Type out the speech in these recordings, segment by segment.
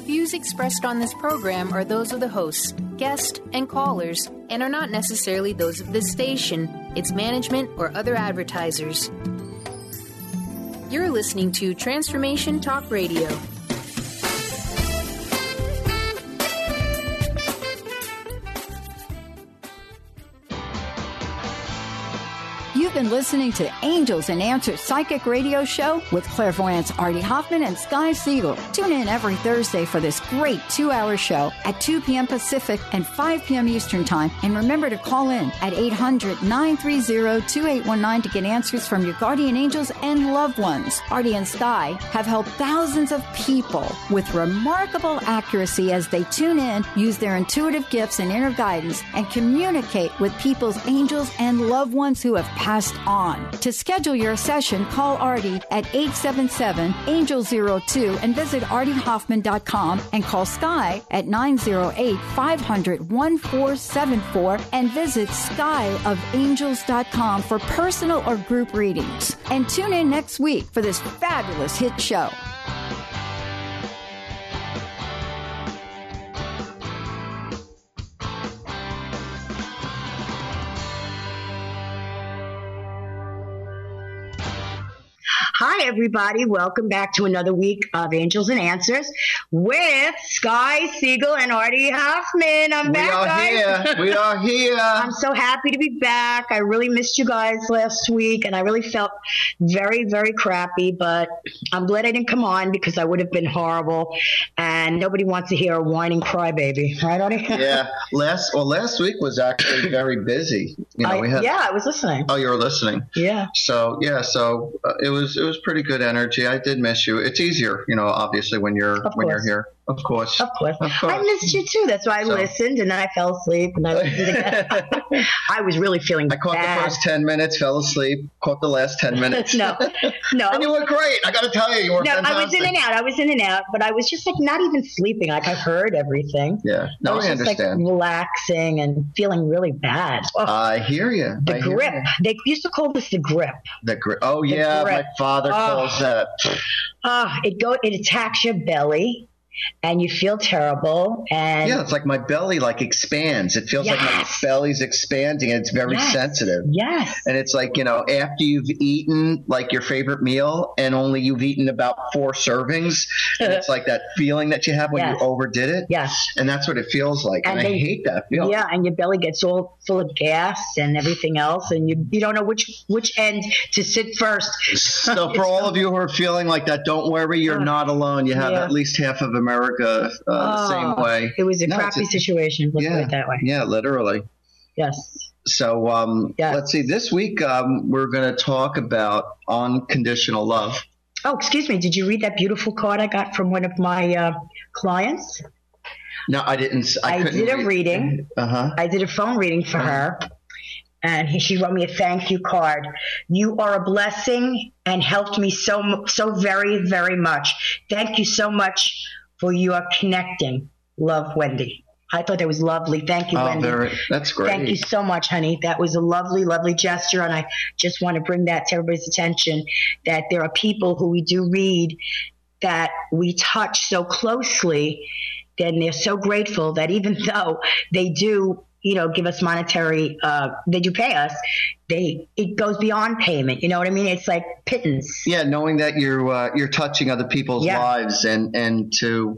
Views expressed on this program are those of the hosts, guests, and callers, and are not necessarily those of this station, its management, or other advertisers. You're listening to Transformation Talk Radio. You've been listening to Angels and Answers Psychic Radio Show with clairvoyants Artie Hoffman and Sky Siegel. Tune in every Thursday for this great 2-hour show at 2 p.m. Pacific and 5 p.m. Eastern Time. And remember to call in at 800-930-2819 to get answers from your guardian angels and loved ones. Artie and Sky have helped thousands of people with remarkable accuracy as they tune in, use their intuitive gifts and inner guidance, and communicate with people's angels and loved ones who have passed on. To schedule your session, call Artie at 877-ANGEL-02 and visit artiehoffman.com, and call Sky at 908-500-1474 and visit skyofangels.com for personal or group readings. And tune in next week for this fabulous hit show. Hi, everybody. Welcome back to another week of Angels and Answers with Sky Siegel and Artie Hoffman. I'm back, guys. We are here. I'm so happy to be back. I really missed you guys last week, and I really felt very, very crappy, but I'm glad I didn't come on because I would have been horrible, and nobody wants to hear a whining crybaby. Right, Artie? Yeah. Last week was actually very busy. I was listening. Oh, you were listening. Yeah. So it was pretty good energy. I did miss you. It's easier, obviously when you're here. Of course. I missed you too. That's why I listened, and then I fell asleep, and I listened again. I was really feeling bad. I caught the first 10 minutes, fell asleep, caught the last 10 minutes. No. And you were great. I got to tell you, were fantastic. I was in and out, but I was just not even sleeping. I heard everything. Yeah. No, I understand. Just relaxing and feeling really bad. Oh, I hear you. The grip. They used to call this the grip. The grip. Oh, yeah. My father calls that. It attacks your belly. And you feel terrible. And yeah, it's like my belly expands. It feels like my belly's expanding. And it's very sensitive. Yes. And it's like, after you've eaten your favorite meal and only you've eaten about 4 servings, and it's like that feeling that you have when you overdid it. Yes. And that's what it feels like. And I hate that feeling. Yeah, and your belly gets all full of gas and everything else, and you don't know which end to sit first. So for all of you who are feeling like that, don't worry, you're not alone. You have at least half of America the same way. It was a crappy situation. Let's put it that way. Yeah, literally. Yes. So let's see. This week we're going to talk about unconditional love. Oh, excuse me. Did you read that beautiful card I got from one of my clients? No, I didn't. I did a reading. I did a phone reading for her. And she wrote me a thank you card. You are a blessing and helped me so very, very much. Thank you so much for your connecting. Love, Wendy. I thought that was lovely. Thank you, Wendy. That's great. Thank you so much, honey. That was a lovely, lovely gesture. And I just want to bring that to everybody's attention, that there are people who we do read that we touch so closely, then they're so grateful that even though they do give us monetary, they do pay us, it goes beyond payment. You know what I mean? It's like pittance. Yeah, knowing that you're touching other people's lives and to,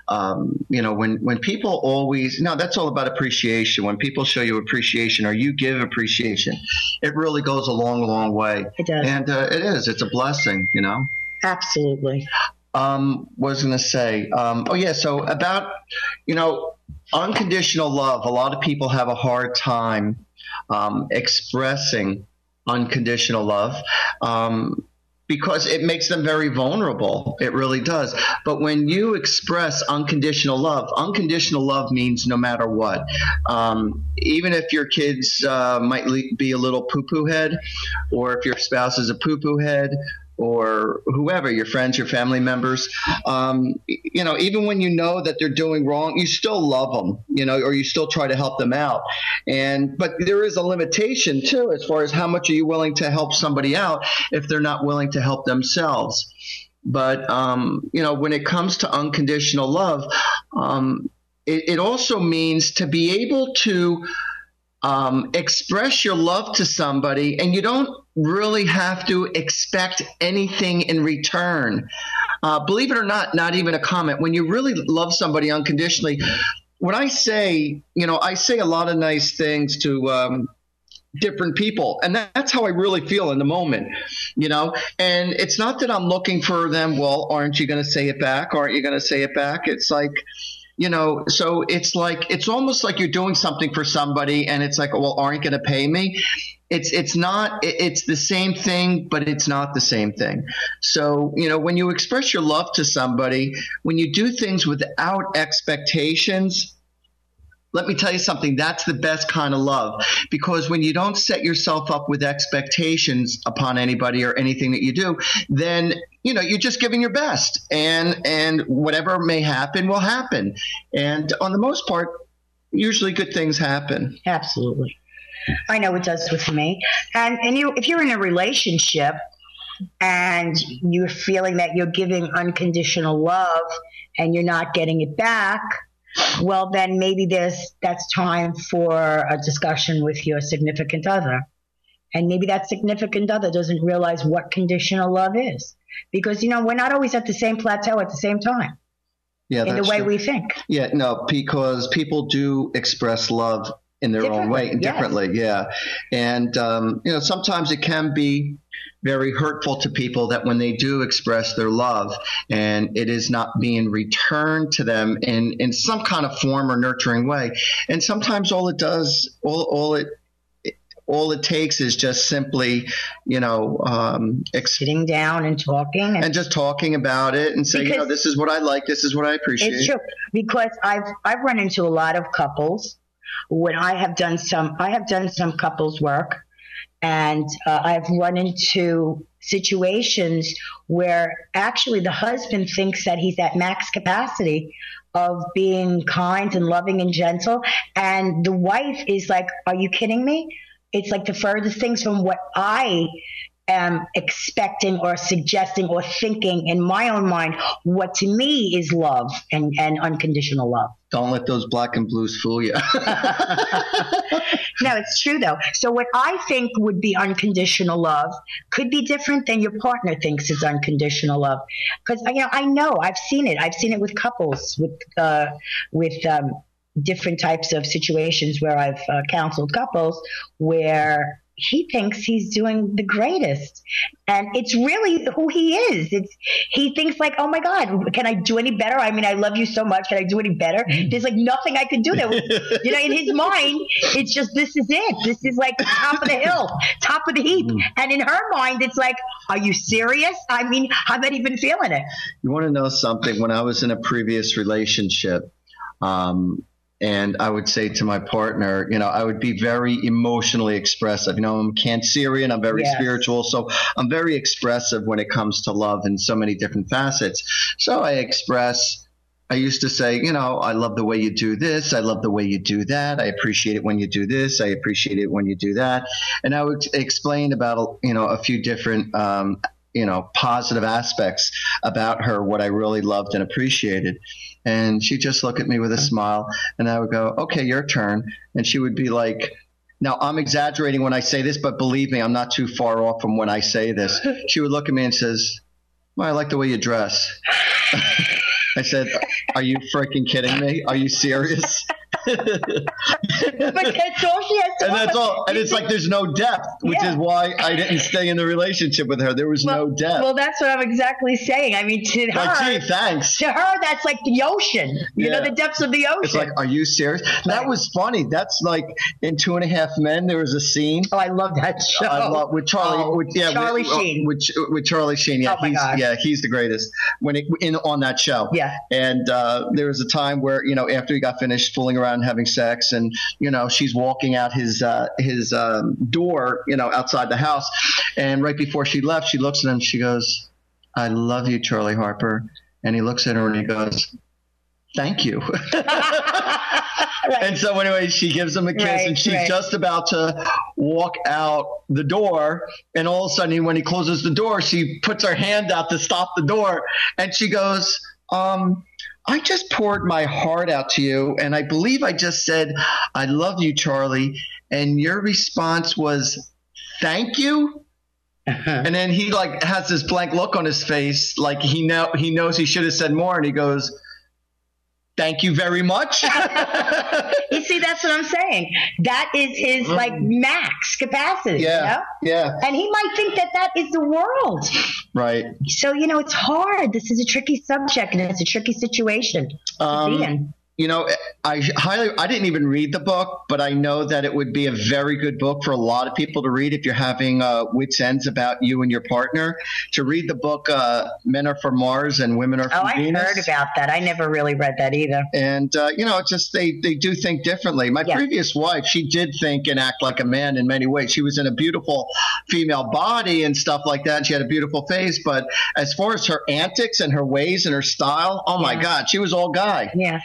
when people always, that's all about appreciation. When people show you appreciation or you give appreciation, it really goes a long, long way. It does. And it's a blessing, Absolutely. Was going to say, so about, unconditional love. A lot of people have a hard time expressing unconditional love because it makes them very vulnerable. It really does. But when you express unconditional love means no matter what. Even if your kids might be a little poo-poo head, or if your spouse is a poo-poo head, or whoever, your friends, your family members, even when you know that they're doing wrong, you still love them, or you still try to help them out. But there is a limitation too, as far as how much are you willing to help somebody out if they're not willing to help themselves. But, when it comes to unconditional love, it also means to be able to express your love to somebody, and you don't really have to expect anything in return. Believe it or not even a comment. When you really love somebody unconditionally, when I say, I say a lot of nice things to different people, and that's how I really feel in the moment, and it's not that I'm looking for them. Well, aren't you going to say it back? Aren't you going to say it back? It's like, so it's almost like you're doing something for somebody, and it's like, well, aren't you going to pay me? It's not, it's the same thing, but it's not the same thing. So, when you express your love to somebody, when you do things without expectations, let me tell you something, that's the best kind of love, because when you don't set yourself up with expectations upon anybody or anything that you do, then, you're just giving your best, and whatever may happen will happen. And on the most part, usually good things happen. Absolutely. I know it does with me. And if you're in a relationship and you're feeling that you're giving unconditional love and you're not getting it back, well, then maybe that's time for a discussion with your significant other. And maybe that significant other doesn't realize what conditional love is. Because, we're not always at the same plateau at the same time. Yeah, in the way we think. Yeah, no, because people do express love in their own way and differently. Yeah. And, sometimes it can be very hurtful to people that when they do express their love and it is not being returned to them in some kind of form or nurturing way. And sometimes all it does, all it takes is just simply, sitting down and talking and just talking about it and saying, this is what I like. This is what I appreciate. It's true, because I've run into a lot of couples when I have done some couples work, and I've run into situations where actually the husband thinks that he's at max capacity of being kind and loving and gentle, and the wife is like, are you kidding me? It's like the furthest things from what I am expecting or suggesting or thinking in my own mind, what to me is love and unconditional love. Don't let those black and blues fool you. No, it's true, though. So what I think would be unconditional love could be different than your partner thinks is unconditional love. Because, I know, I've seen it. I've seen it with couples, with different types of situations where I've counseled couples where he thinks he's doing the greatest, and it's really who he is. He thinks like, oh my God, can I do any better? I mean, I love you so much. Can I do any better? There's like nothing I can do that. In his mind, it's just, this is it. This is like the top of the hill, top of the heap. And in her mind, it's like, are you serious? I mean, I'm not even feeling it. You want to know something? When I was in a previous relationship, and I would say to my partner, I would be very emotionally expressive. I'm Cancerian, I'm very spiritual, so I'm very expressive when it comes to love in so many different facets. So I used to say, I love the way you do this. I love the way you do that. I appreciate it when you do this. I appreciate it when you do that. And I would explain about, a few different, positive aspects about her, what I really loved and appreciated. And she'd just look at me with a smile, and I would go, okay, your turn. And she would be like, now I'm exaggerating when I say this, but believe me, I'm not too far off from when I say this. She would look at me and says, well, I like the way you dress. I said, are you freaking kidding me? Are you serious? But that's all she has to and that's all. And it's like there's no depth, which is why I didn't stay in the relationship with her. There was no depth. Well, that's what I'm exactly saying. I mean, to her, gee, thanks. To her, that's like the ocean. You know, the depths of the ocean. It's like, are you serious? That was funny. That's like in 2.5 Men. There was a scene. Oh, I love that show. I love with Charlie. Charlie Sheen. With Charlie Sheen. Yeah, he's the greatest. On that show. Yeah. And there was a time where after he got finished fooling around having sex, and she's walking out his door outside the house, and right before she left, she looks at him, she goes, I love you, Charlie Harper. And he looks at her and he goes, thank you. And so anyway, she gives him a kiss, and she's just about to walk out the door. And all of a sudden, when he closes the door, she puts her hand out to stop the door. And she goes, I just poured my heart out to you. And I believe I just said, I love you, Charlie. And your response was, thank you. And then he has this blank look on his face, like he knows he should have said more, and he goes, thank you very much. You see, that's what I'm saying. That is his max capacity. Yeah. You know? Yeah. And he might think that is the world. Right. So, it's hard. This is a tricky subject, and it's a tricky situation to be in. I didn't even read the book, but I know that it would be a very good book for a lot of people to read if you're having wit's ends about you and your partner. To read the book, Men Are From Mars and Women Are From Venus. I heard about that. I never really read that either. And, it's just they do think differently. My previous wife, she did think and act like a man in many ways. She was in a beautiful female body and stuff like that. She had a beautiful face. But as far as her antics and her ways and her style, oh, my God, she was all guy. Yeah.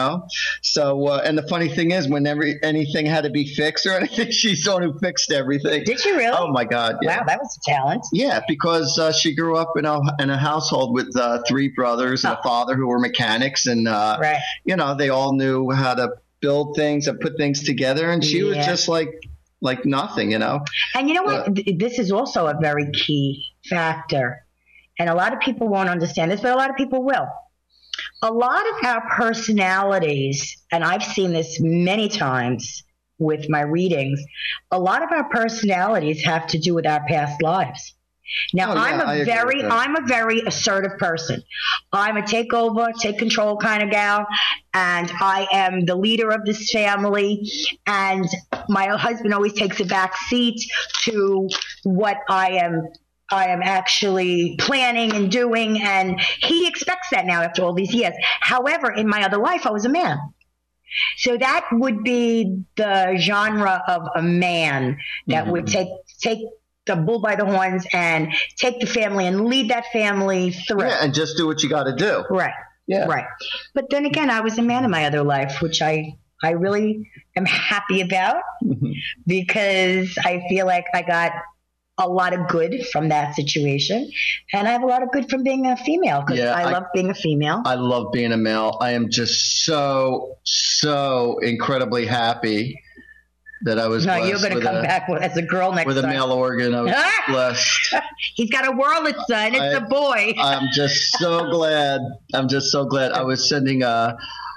So, and the funny thing is, whenever anything had to be fixed or anything, she's the one who fixed everything. Did you really? Oh my God! Yeah. Wow, that was a talent. Yeah, because she grew up in a household with 3 brothers and a father who were mechanics, and they all knew how to build things and put things together, and she was just like nothing, And you know what? This is also a very key factor, and a lot of people won't understand this, but a lot of people will. A lot of our personalities, and I've seen this many times with my readings, a lot of our personalities have to do with our past lives. Now, I'm a very assertive person. I'm a take control kind of gal, and I am the leader of this family, and my husband always takes a back seat to what I am actually planning and doing, and he expects that now after all these years. However, in my other life, I was a man. So that would be the genre of a man that would take the bull by the horns and take the family and lead that family through. Yeah, and just do what you got to do. Right. Yeah. Right. But then again, I was a man in my other life, which I really am happy about because I feel like I got a lot of good from that situation, and I have a lot of good from being a female because I love being a female. I love being a male. I am just so incredibly happy that I was blessed. No, you're going to come back as a girl next time. With a male organ, I was blessed. He's got a Wurlitzer, and it's a boy. I'm just so glad. I was sending a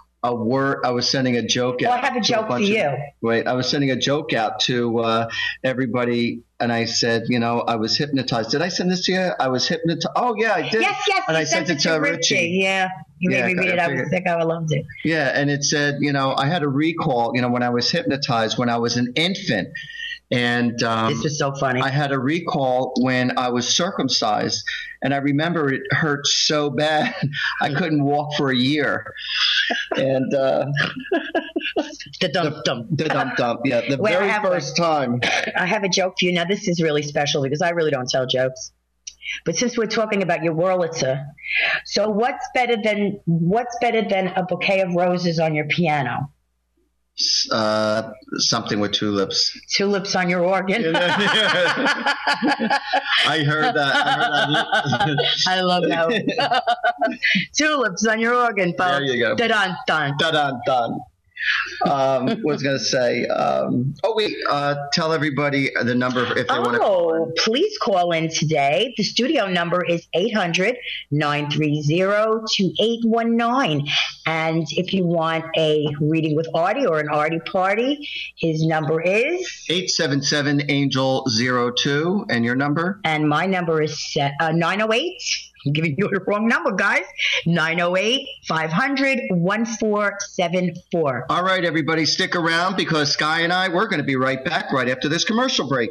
joke out. Well, I have a joke for you. I was sending a joke out to everybody, and I said, I was hypnotized. Did I send this to you? I was hypnotized. Oh, yeah, I did. Yes. And I sent it to Richie. Yeah. You made me read it. I was sick. I loved it. Yeah, and it said, I had a recall, when I was hypnotized when I was an infant. And this was so funny. I had a recall when I was circumcised, and I remember it hurt so bad I couldn't walk for a year. And the dum-dum. Yeah, the very first time. I have a joke for you. Now, this is really special because I really don't tell jokes. But since we're talking about your Wurlitzer, so what's better than a bouquet of roses on your piano? Something with tulips. Tulips on your organ. I heard that. I love that. Tulips on your organ, folks. There you go. Da-dun-dun. Da-dun-dun. Was going to say, tell everybody the number if they want to call in. Please call in today. The studio number is 800-930-2819. And if you want a reading with Artie or an Artie party, his number is 877-ANGEL-02. And your number? And my number is 908. I'm giving you the wrong number, guys. 908-500-1474. All right, everybody, stick around because Sky and we're going to be right back right after this commercial break.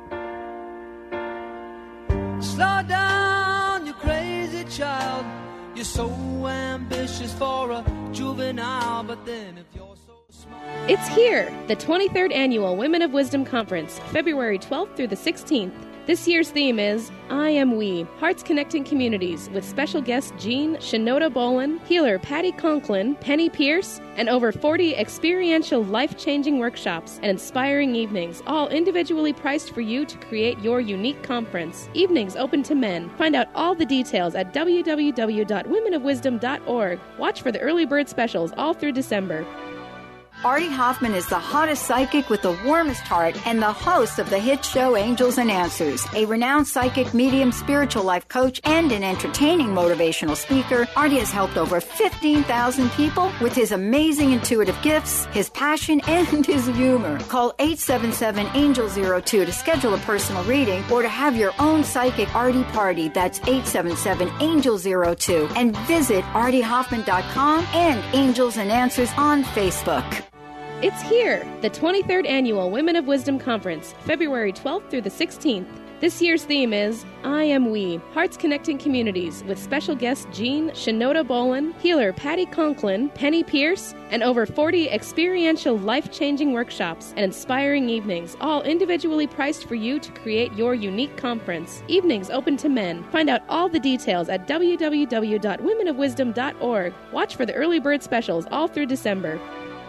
Slow down, you crazy child. You're so ambitious for a juvenile, but then if you're so smart... It's here, the 23rd Annual Women of Wisdom Conference, February 12th through the 16th. This year's theme is I Am We, Hearts Connecting Communities, with special guests Jean Shinoda Bolin, healer Patty Conklin, Penny Pierce, and over 40 experiential life-changing workshops and inspiring evenings, all individually priced for you to create your unique conference. Evenings open to men. Find out all the details at www.womenofwisdom.org. Watch for the early bird specials all through December. Artie Hoffman is the hottest psychic with the warmest heart and the host of the hit show Angels and Answers. A renowned psychic, medium, spiritual life coach, and an entertaining motivational speaker, Artie has helped over 15,000 people with his amazing intuitive gifts, his passion, and his humor. Call 877-ANGEL-02 to schedule a personal reading or to have your own psychic Artie party. That's 877-ANGEL-02. And visit artiehoffman.com and Angels and Answers on Facebook. It's here, the 23rd Annual Women of Wisdom Conference, February 12th through the 16th. This year's theme is I Am We, Hearts Connecting Communities, with special guests Jean Shinoda Bolin, healer Patty Conklin, Penny Pierce, and over 40 experiential life-changing workshops and inspiring evenings, all individually priced for you to create your unique conference. Evenings open to men. Find out all the details at www.womenofwisdom.org. Watch for the early bird specials all through December.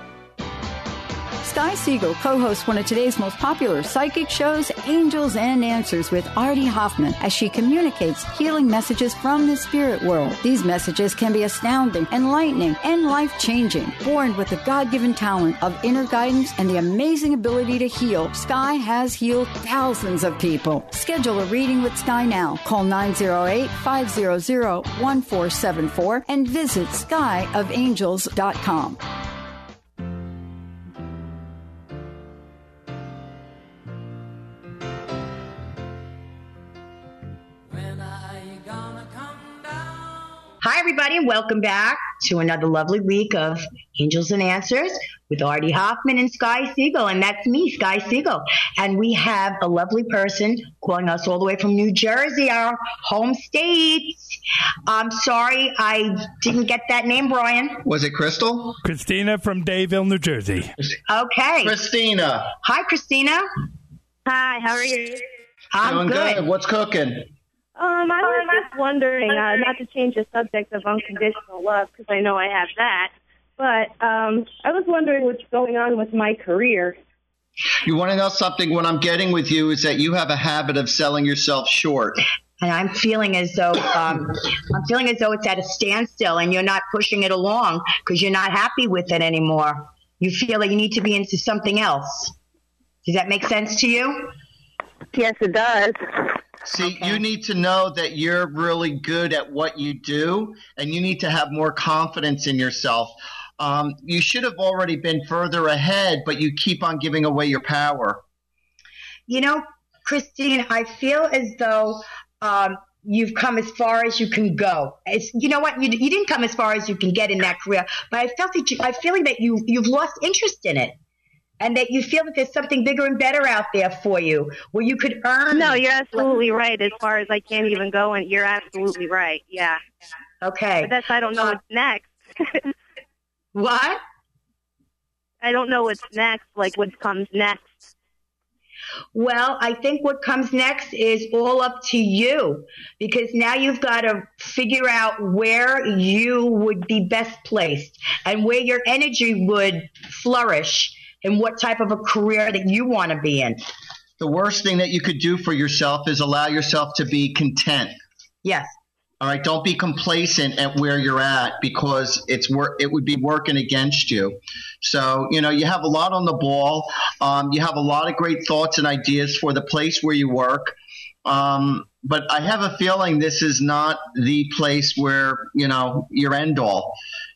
Sky Siegel co-hosts one of today's most popular psychic shows, Angels and Answers, with Artie Hoffman, as she communicates healing messages from the spirit world. These messages can be astounding, enlightening, and life-changing. Born with the God-given talent of inner guidance and the amazing ability to heal, Sky has healed thousands of people. Schedule a reading with Sky now. Call 908-500-1474 and visit skyofangels.com. Hi, everybody, and welcome back to another lovely week of Angels and Answers with Artie Hoffman and Sky Siegel, and that's me, Sky Siegel. And we have a lovely person calling us all the way from New Jersey, our home state. I'm sorry I didn't get that name, Brian. Was it Crystal? Christina from Dayville, New Jersey. Okay. Christina. Hi, Christina. Hi, how are you? I'm good. What's cooking? I was just wondering, not to change the subject of unconditional love, because I know I have that, but I was wondering what's going on with my career. You want to know something? What I'm getting with you is that you have a habit of selling yourself short. And I'm feeling as though it's at a standstill, and you're not pushing it along because you're not happy with it anymore. You feel that you need to be into something else. Does that make sense to you? Yes, it does. See, you need to know that you're really good at what you do, and you need to have more confidence in yourself. You should have already been further ahead, but you keep on giving away your power. You know, Christine, I feel as though you've come as far as you can go. You know what? You didn't come as far as you can get in that career, but I feel that you've lost interest in it. And that you feel that there's something bigger and better out there for you, where you could earn. No, you're absolutely right. As far as I can't even go, and you're absolutely right. Yeah. Okay. But I don't know what's next. What? I don't know what's next, like what comes next. Well, I think what comes next is all up to you, because now you've got to figure out where you would be best placed and where your energy would flourish. And what type of a career that you want to be in. The worst thing that you could do for yourself is allow yourself to be content. Yes. All right. Don't be complacent at where you're at, because it would be working against you. So, you have a lot on the ball. You have a lot of great thoughts and ideas for the place where you work. But I have a feeling this is not the place where, your end all,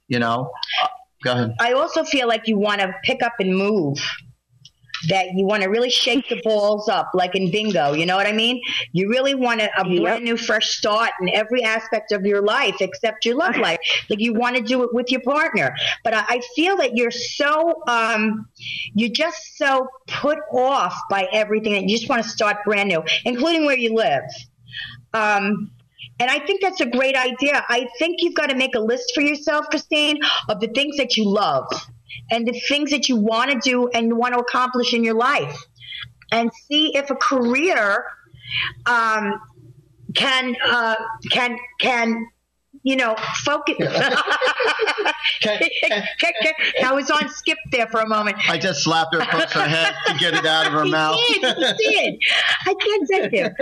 Go ahead. I also feel like you want to pick up and move, that you want to really shake the balls up like in bingo. You know what I mean? You really want a brand new, fresh start in every aspect of your life except your love life. Like you want to do it with your partner. But I feel that you're just so put off by everything that you just want to start brand new, including where you live. And I think that's a great idea. I think you've got to make a list for yourself, Christine, of the things that you love and the things that you want to do and want to accomplish in your life, and see if a career can focus. I was on skip there for a moment. I just slapped her across her head to get it out of her mouth. He did. I can't sit there.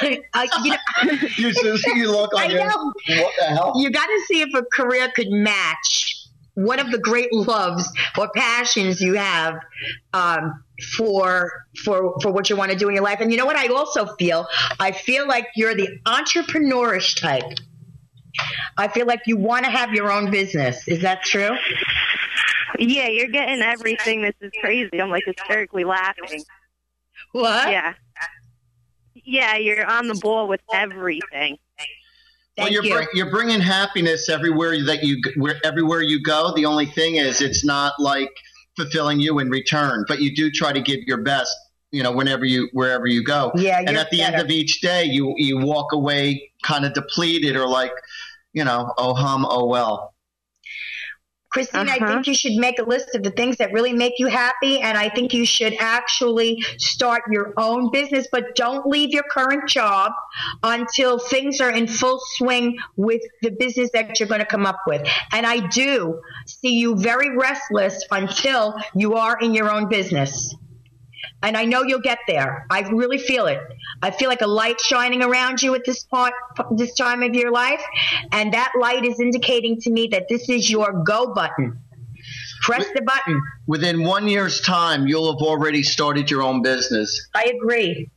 You look like what the hell? You got to see if a career could match one of the great loves or passions you have for what you want to do in your life. And you know what I also feel? I feel like you're the entrepreneurish type. I feel like you want to have your own business. Is that true? Yeah, you're getting everything. This is crazy. I'm like hysterically laughing. What? Yeah. Yeah, you're on the ball with everything. Thank you. You're bringing happiness everywhere everywhere you go. The only thing is, it's not like fulfilling you in return, but you do try to give your best, wherever you go. Yeah. And at the end of each day, you walk away kind of depleted, or like, oh hum, oh well. Christine, I think you should make a list of the things that really make you happy, and I think you should actually start your own business, but don't leave your current job until things are in full swing with the business that you're going to come up with. And I do see you very restless until you are in your own business. And I know you'll get there. I really feel it. I feel like a light shining around you at this time of your life. And that light is indicating to me that this is your go button. Press the button. Within 1 year's time, you'll have already started your own business. I agree.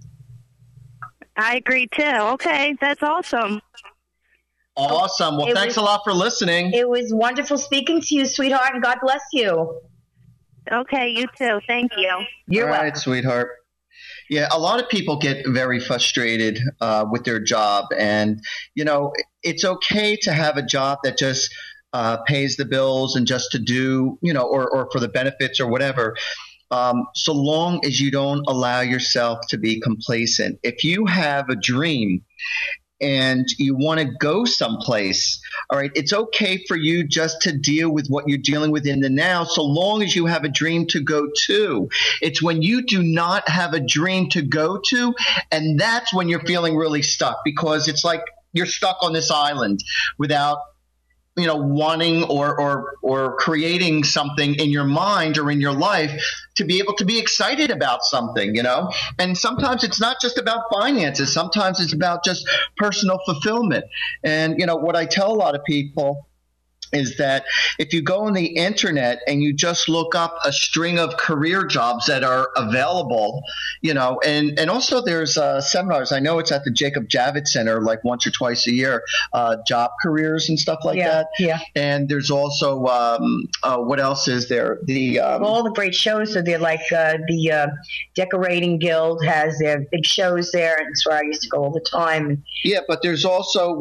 I agree, too. Okay, that's awesome. Awesome. Well, thanks a lot for listening. It was wonderful speaking to you, sweetheart, and God bless you. Okay, you too. Thank you. You're welcome. All right, sweetheart. Yeah, a lot of people get very frustrated with their job. And, it's okay to have a job that just pays the bills and just to do, or for the benefits or whatever, so long as you don't allow yourself to be complacent. If you have a dream and you want to go someplace, all right, it's okay for you just to deal with what you're dealing with in the now, so long as you have a dream to go to. It's when you do not have a dream to go to, and that's when you're feeling really stuck, because it's like you're stuck on this island without wanting or creating something in your mind or in your life to be able to be excited about something, And sometimes it's not just about finances. Sometimes it's about just personal fulfillment. And, what I tell a lot of people is that if you go on the internet and you just look up a string of career jobs that are available, and also there's seminars. I know it's at the Jacob Javits Center like once or twice a year, job careers and stuff like that. Yeah. And there's also what else is there? All the great shows are there, like the Decorating Guild has their big shows there, and that's where I used to go all the time. Yeah, but there's also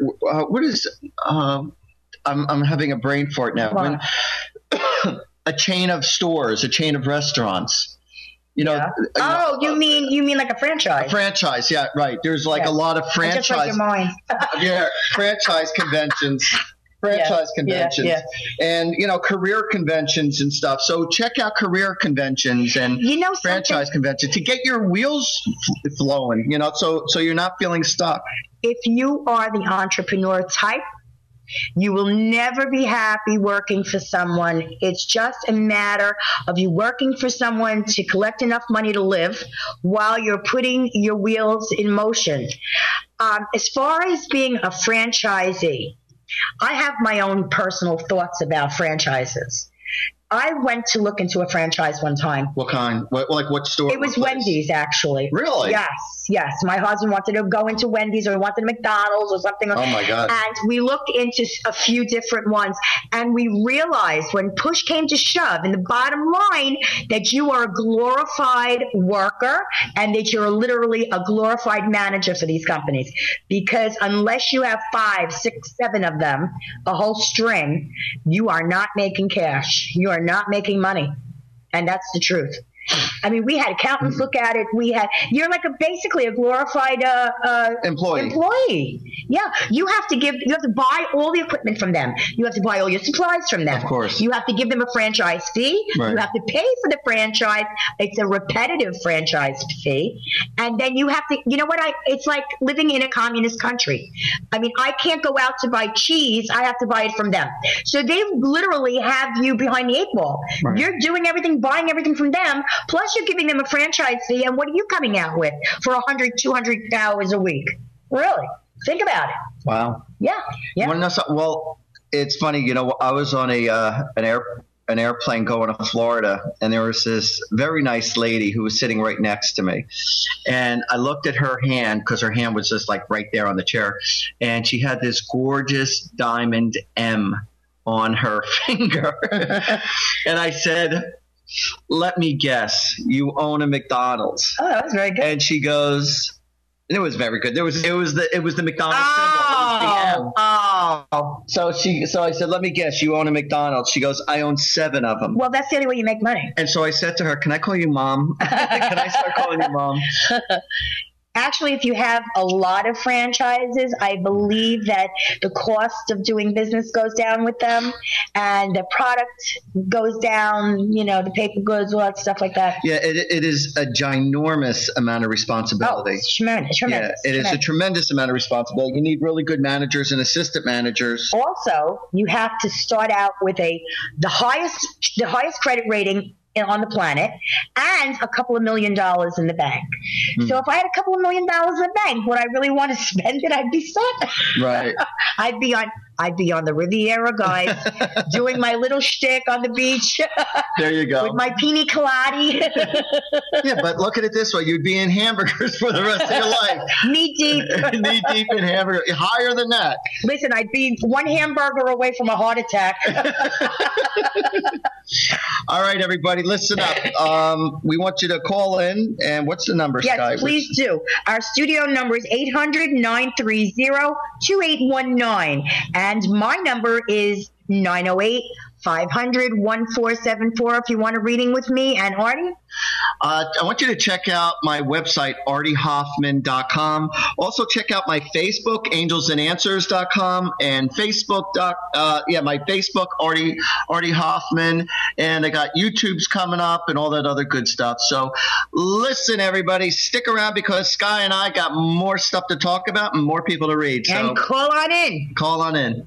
I'm having a brain fart now. When a chain of stores, a chain of restaurants. You mean like a franchise? A franchise, yeah, right. There's like a lot of franchise. I just read your mind. Franchise conventions. Yeah. And career conventions and stuff. So check out career conventions and franchise conventions to get your wheels flowing. So you're not feeling stuck. If you are the entrepreneur type, you will never be happy working for someone. It's just a matter of you working for someone to collect enough money to live while you're putting your wheels in motion. As far as being a franchisee, I have my own personal thoughts about franchises. I went to look into a franchise one time. What kind? What store? It was Wendy's, actually. Really? Yes. My husband wanted to go into Wendy's, or he wanted McDonald's or something. Oh, my God. And we looked into a few different ones, and we realized when push came to shove, in the bottom line, that you are a glorified worker and that you're literally a glorified manager for these companies. Because unless you have 5, 6, 7 of them, a whole string, you are not making cash. You are not making money. And that's the truth. I mean, we had accountants look at it. You're like basically a glorified employee. Yeah, you have to buy all the equipment from them. You have to buy all your supplies from them. Of course. You have to give them a franchise fee. Right. You have to pay for the franchise. It's a repetitive franchise fee. And then you have to, you know what? It's like living in a communist country. I mean, I can't go out to buy cheese. I have to buy it from them. So they literally have you behind the 8 ball. Right. You're doing everything, buying everything from them. Plus, you're giving them a franchise fee, and what are you coming out with for 100, 200 hours a week? Really? Think about it. Wow. Yeah. Well, it's funny. I was on an airplane going to Florida, and there was this very nice lady who was sitting right next to me. And I looked at her hand because her hand was just like right there on the chair, and she had this gorgeous diamond M on her finger. And I said, "Let me guess, you own a McDonald's." Oh, that was very good. And she goes, and it was very good. It was the McDonald's symbol. Oh. So I said, "Let me guess, you own a McDonald's." She goes, "I own 7 of them." Well, that's the only way you make money. And so I said to her, "Can I call you Mom? Can I start calling you Mom?" Actually, if you have a lot of franchises, I believe that the cost of doing business goes down with them, and the product goes down, the paper goods, all that stuff like that. Yeah, it is a ginormous amount of responsibility. Oh, it's tremendous. Yeah, it is a tremendous amount of responsibility. You need really good managers and assistant managers. Also, you have to start out with the highest credit rating on the planet and a couple of $1 million in the bank. So if I had a couple of $1 million in the bank, would I really want to spend it? I'd be set. Right. I'd be on the Riviera, guys, doing my little shtick on the beach. There you go. With my pina colada. Yeah, but look at it this way. You'd be in hamburgers for the rest of your life. Knee deep. Knee deep in hamburger. Higher than that. Listen, I'd be one hamburger away from a heart attack. All right, everybody, listen up. We want you to call in. And what's the number, yes, Sky? Yes, please do. Our studio number is 800-930-2819. And my number is 908-500-1474 if you want a reading with me and Artie. I want you to check out my website, artiehoffman.com. Also check out my Facebook, angelsandanswers.com, and my Facebook, Artie Hoffman. And I got YouTube's coming up and all that other good stuff. So listen, everybody, stick around because Sky and I got more stuff to talk about and more people to read. So and call on in. Call on in.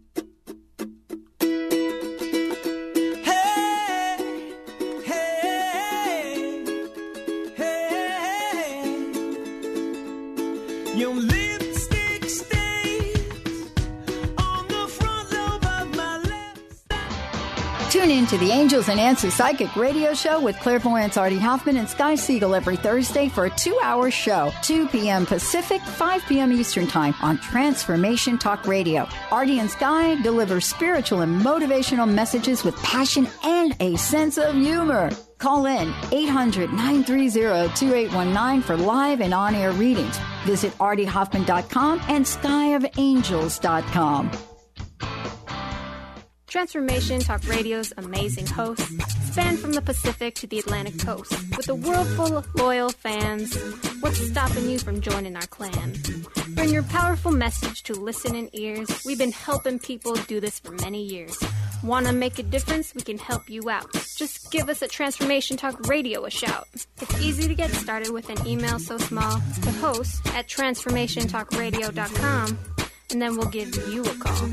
Your lipstick stains on the front lobe of my left. Tune in to the Angels and Answers Psychic Radio Show with clairvoyants Artie Hoffman and Sky Siegel every Thursday for a 2-hour show, 2 p.m. Pacific, 5 p.m. Eastern Time on Transformation Talk Radio. Artie and Sky deliver spiritual and motivational messages with passion and a sense of humor. Call in 800-930-2819 for live and on-air readings. Visit artiehoffman.com and skyofangels.com. Transformation Talk Radio's amazing hosts span from the Pacific to the Atlantic coast. With a world full of loyal fans, what's stopping you from joining our clan? Bring your powerful message to listening ears. We've been helping people do this for many years. Want to make a difference? We can help you out. Just give us at Transformation Talk Radio a shout. It's easy to get started with an email so small to host at transformationtalkradio.com, and then we'll give you a call.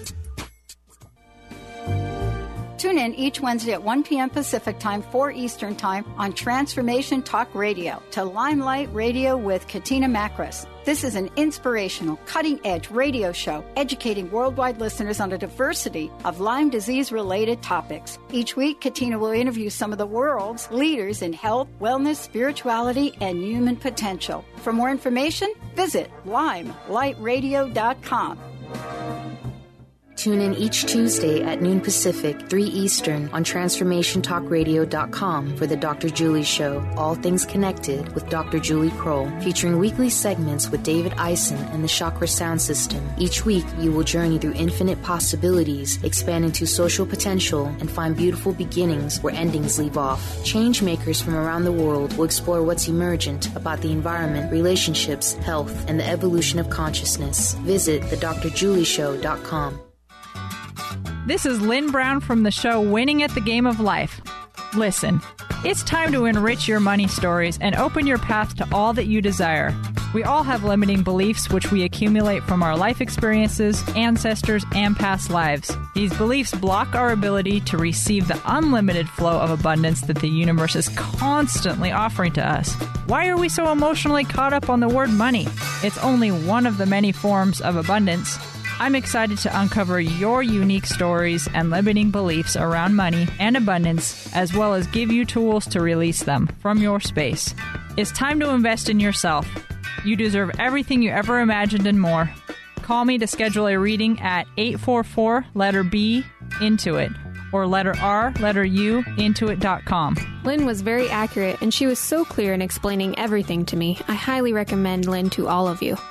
Tune in each Wednesday at 1 p.m. Pacific Time, 4 Eastern Time on Transformation Talk Radio to Limelight Radio with Katina Makris. This is an inspirational, cutting-edge radio show educating worldwide listeners on a diversity of Lyme disease-related topics. Each week, Katina will interview some of the world's leaders in health, wellness, spirituality, and human potential. For more information, visit limelightradio.com. Tune in each Tuesday at noon Pacific, 3 Eastern on TransformationTalkRadio.com for the Dr. Julie Show, All Things Connected with Dr. Julie Kroll, featuring weekly segments with David Eisen and the Chakra Sound System. Each week, you will journey through infinite possibilities, expand into social potential, and find beautiful beginnings where endings leave off. Change makers from around the world will explore what's emergent about the environment, relationships, health, and the evolution of consciousness. Visit thedrjulieshow.com. This is Lynn Brown from the show Winning at the Game of Life. Listen, it's time to enrich your money stories and open your path to all that you desire. We all have limiting beliefs which we accumulate from our life experiences, ancestors, and past lives. These beliefs block our ability to receive the unlimited flow of abundance that the universe is constantly offering to us. Why are we so emotionally caught up on the word money? It's only one of the many forms of abundance. I'm excited to uncover your unique stories and limiting beliefs around money and abundance, as well as give you tools to release them from your space. It's time to invest in yourself. You deserve everything you ever imagined and more. Call me to schedule a reading at 844 letter B Intuit or letter R letter U Intuit.com. Lynn was very accurate, and she was so clear in explaining everything to me. I highly recommend Lynn to all of you.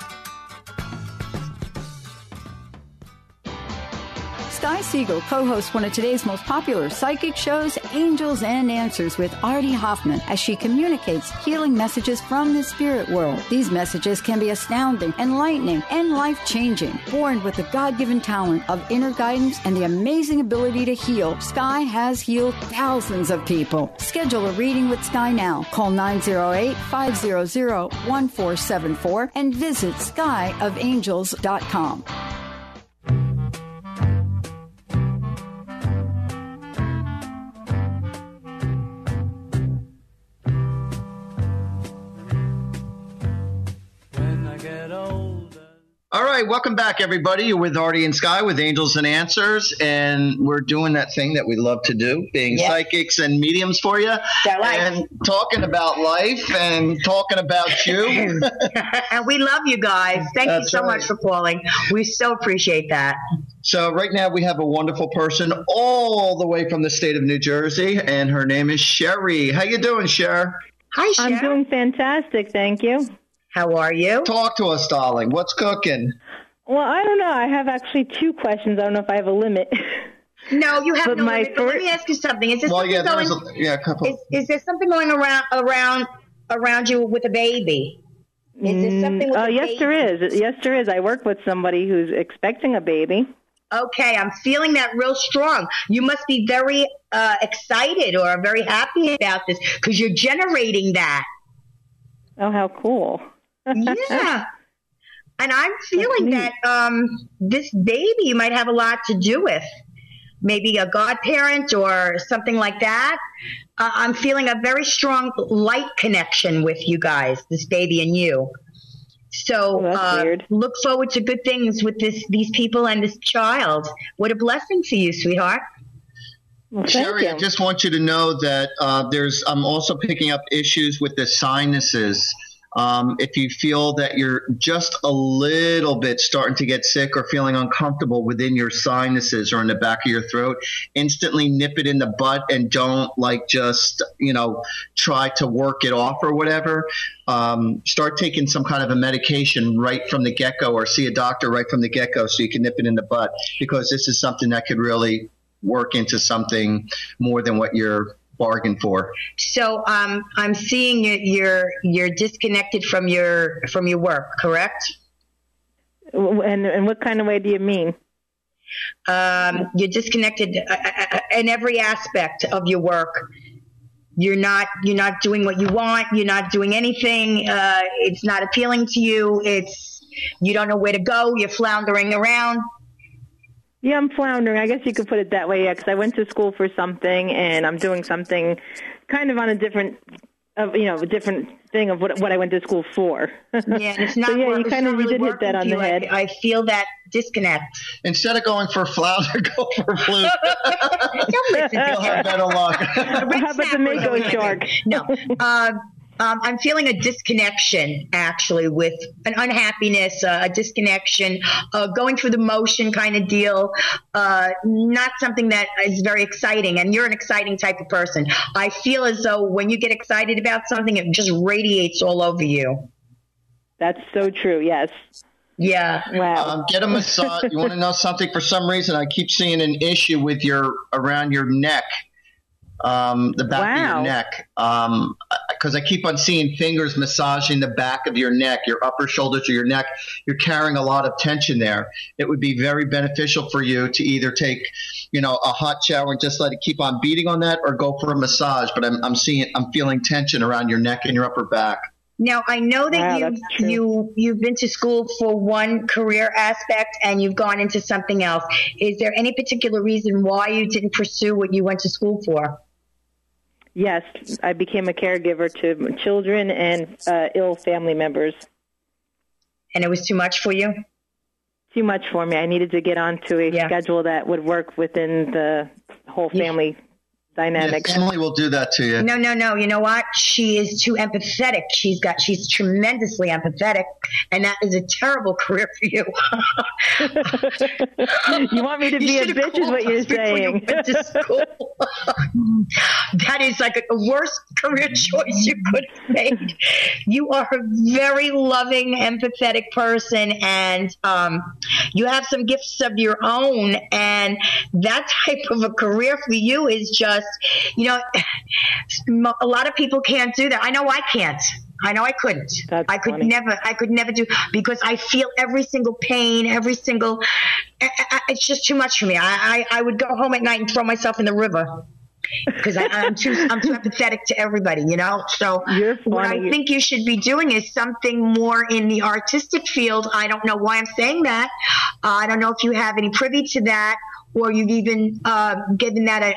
Sky Siegel co-hosts one of today's most popular psychic shows, Angels and Answers, with Artie Hoffman, as she communicates healing messages from the spirit world. These messages can be astounding, enlightening, and life-changing. Born with the God-given talent of inner guidance and the amazing ability to heal, Sky has healed thousands of people. Schedule a reading with Sky now. Call 908-500-1474 and visit skyofangels.com. All right, welcome back, everybody. You're with Artie and Sky with Angels and Answers, and we're doing that thing that we love to do, being psychics and mediums for you, and talking about life and talking about you. And we love you guys. Thank you so much for calling. We so appreciate that. So right now we have a wonderful person all the way from the state of New Jersey, and her name is Sherry. How you doing, Cher? Hi, Cher. I'm doing fantastic, thank you. How are you? Talk to us, darling. What's cooking? Well, I don't know. I have actually 2 questions. I don't know if I have a limit. No, you have no limit. But let me ask you something. Is there is there something going around you with a baby? Is there something with a baby? Yes, there is. Yes, there is. I work with somebody who's expecting a baby. Okay, I'm feeling that real strong. You must be very excited or very happy about this because you're generating that. Oh, how cool. Yeah. And I'm feeling that this baby you might have a lot to do with. Maybe a godparent or something like that. I'm feeling a very strong light connection with you guys, this baby and you. So look forward to good things with these people and this child. What a blessing for you, sweetheart. Well, Sherry, I just want you to know that I'm also picking up issues with the sinuses. If you feel that you're just a little bit starting to get sick or feeling uncomfortable within your sinuses or in the back of your throat, instantly nip it in the butt and don't try to work it off or whatever. Start taking some kind of a medication right from the get-go or see a doctor right from the get-go so you can nip it in the butt, because this is something that could really work into something more than what you're bargained for. So I'm seeing you're disconnected from your work, correct? And what kind of way do you mean? You're disconnected in every aspect of your work. You're not doing what you want. You're not doing anything. It's not appealing to you. You don't know where to go. You're floundering around. Yeah, I'm floundering. I guess you could put it that way, because I went to school for something, and I'm doing something kind of on a different thing of what I went to school for. Yeah, it's not. So yeah, you did hit that on the head. I feel that disconnect. Instead of going for flounder, go for flute. You'll have better luck. How about the Mako shark? No. I'm feeling a disconnection, actually, with an unhappiness, a disconnection, going through the motion kind of deal. Not something that is very exciting. And you're an exciting type of person. I feel as though when you get excited about something, it just radiates all over you. That's so true. Yes. Yeah. Wow. Get a massage. You want to know something? For some reason, I keep seeing an issue with around your neck. The back of your neck, because I keep on seeing fingers massaging the back of your neck, your upper shoulders or your neck. You're carrying a lot of tension there. It would be very beneficial for you to either take, a hot shower and just let it keep on beating on that, or go for a massage. But I'm feeling tension around your neck and your upper back. Now, I know that you've been to school for one career aspect and you've gone into something else. Is there any particular reason why you didn't pursue what you went to school for? Yes, I became a caregiver to children and ill family members. And it was too much for you? Too much for me. I needed to get onto a schedule that would work within the whole family dynamic. Yeah, family will do that to you. No. You know what? She is too empathetic. She's tremendously empathetic, and that is a terrible career for you. You want me to be a bitch is what you're saying. You went to school. That is like a worst career choice you could have made. You are a very loving, empathetic person, and you have some gifts of your own, and that type of a career for you is just, a lot of people can't do that. I know I can't. I know I couldn't. I could never do, because I feel every single pain, it's just too much for me. I would go home at night and throw myself in the river, because I'm too empathetic to everybody, So what I think you should be doing is something more in the artistic field. I don't know why I'm saying that. I don't know if you have any privy to that, or you've even given that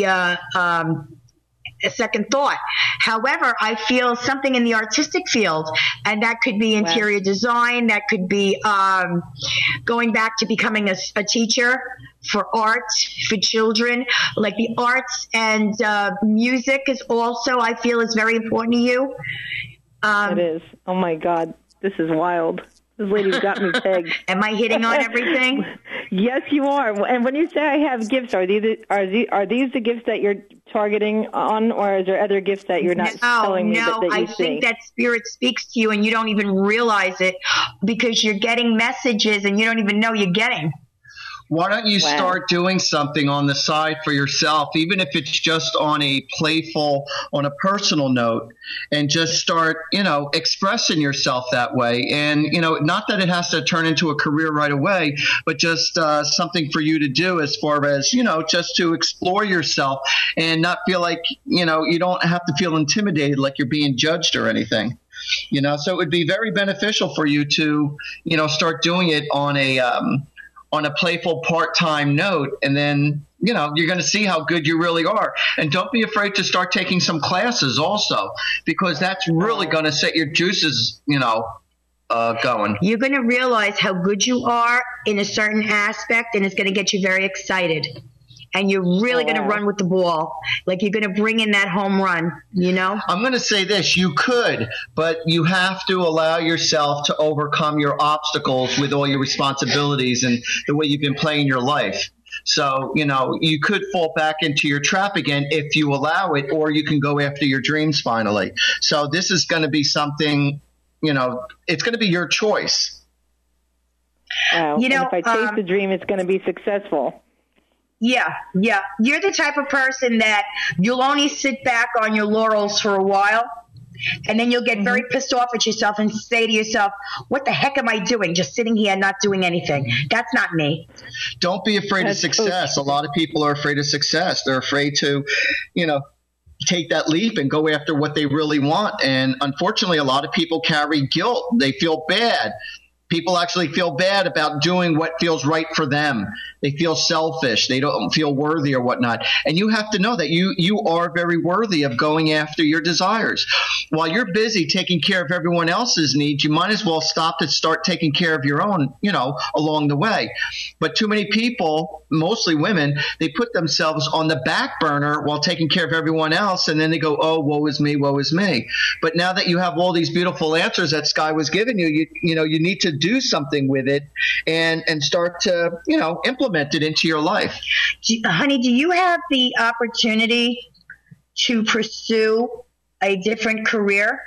a second thought. However, I feel something in the artistic field, and that could be interior design, that could be going back to becoming a teacher for art for children. Like the arts and music is also, I feel, is very important to you. It is. Oh my God, this is wild. This lady's got me pegged. Am I hitting on everything? Yes, you are. And when you say I have gifts, are these the gifts that you're targeting on, or is there other gifts that you're not telling me that you see? I think that spirit speaks to you and you don't even realize it, because you're getting messages and you don't even know you're getting. Why don't you start doing something on the side for yourself, even if it's just on a personal note, and just start, expressing yourself that way. And, not that it has to turn into a career right away, but just something for you to do as far as, just to explore yourself and not feel like, you don't have to feel intimidated like you're being judged or anything. So it would be very beneficial for you to, start doing it on a playful part-time note, and then, you're going to see how good you really are. And don't be afraid to start taking some classes also, because that's really going to set your juices, going. You're going to realize how good you are in a certain aspect, and it's going to get you very excited. And you're really going to run with the ball. Like you're going to bring in that home run, I'm going to say this. You could, but you have to allow yourself to overcome your obstacles with all your responsibilities and the way you've been playing your life. So, you could fall back into your trap again if you allow it, or you can go after your dreams finally. So this is going to be something, it's going to be your choice. Wow. And if I chase the dream, it's going to be successful. Yeah. You're the type of person that you'll only sit back on your laurels for a while, and then you'll get very pissed off at yourself and say to yourself, what the heck am I doing? Just sitting here not doing anything. That's not me. Don't be afraid of success. A lot of people are afraid of success. They're afraid to, take that leap and go after what they really want. And unfortunately, a lot of people carry guilt. They feel bad. People actually feel bad about doing what feels right for them. They feel selfish. They don't feel worthy or whatnot. And you have to know that you are very worthy of going after your desires. While you're busy taking care of everyone else's needs, you might as well stop and start taking care of your own, along the way. But too many people, mostly women, they put themselves on the back burner while taking care of everyone else. And then they go, oh, woe is me, woe is me. But now that you have all these beautiful answers that Sky was giving you, you need to do something with it and start to, implement it into your life. Honey, do you have the opportunity to pursue a different career?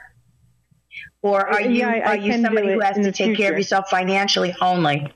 Or are you somebody who has to take care of yourself financially only?